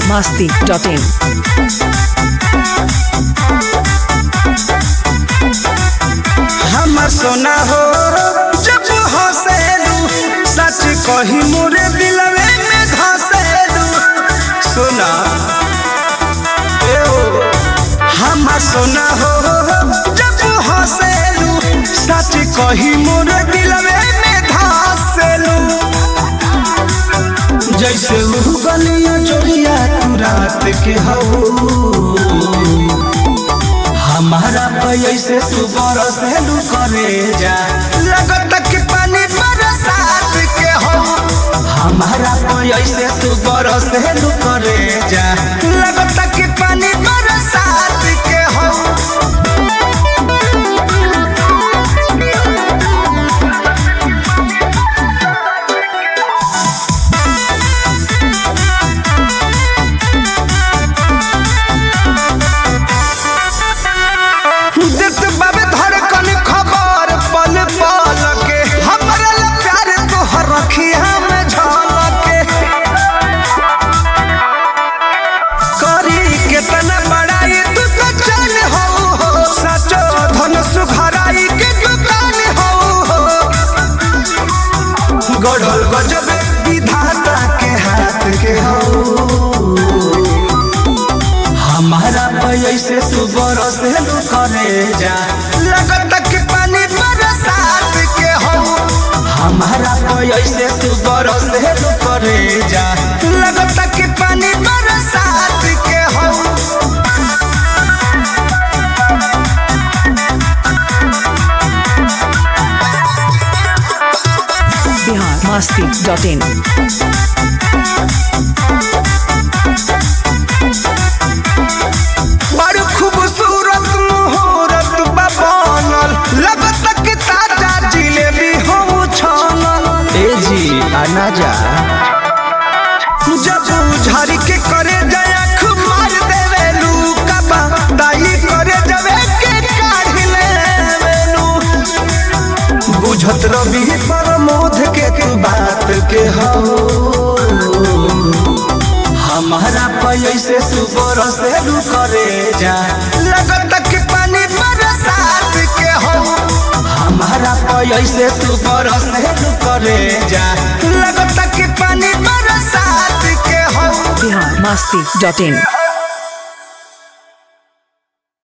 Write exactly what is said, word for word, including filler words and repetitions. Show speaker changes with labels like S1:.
S1: masti dot in.
S2: हमर सोना हो जब हंसेलू सच कही मोरे दिलवे में धसेलू सोना ए ओ हमर सोना हो जब हंसेलू सच कही मोरे दिलवे में धसेलू जैसे उ गलिया चोरिया तू रात के हो हमारा पैसे तू बरसेलू करे जा लगत कि पानी बरसात के हो हमारा पैसे तू बरसेलू करे जा लगत कि पानी बरसात के हो गढ़ल गजब विधाता के हाथ के हो हमारा पैसे तू बरसेलू करे जा लगत कि पानी बरसात के हो हमारा पैसे तू बरसेलू करे जा लगत कि पानी बरसात के हो
S1: masti dot in.
S2: बड़ी खूबसूरत मुहूर्त बनल लगत कि ताजा जिलेबी हो छानल ए जी आना जा जब झाड़ी के करे जाया मार देवेलू कबा दाई करे जवे के काढ़ लेवेलू बुझत रवि प्रमोद के तू बात के हो हमारा पैसे तू बरसेलू करे जा लगत कि पानी बरसात के हो हमारा पैसे तू बरसेलू करे जा लगत कि पानी बरसात के हो
S1: masti dot in.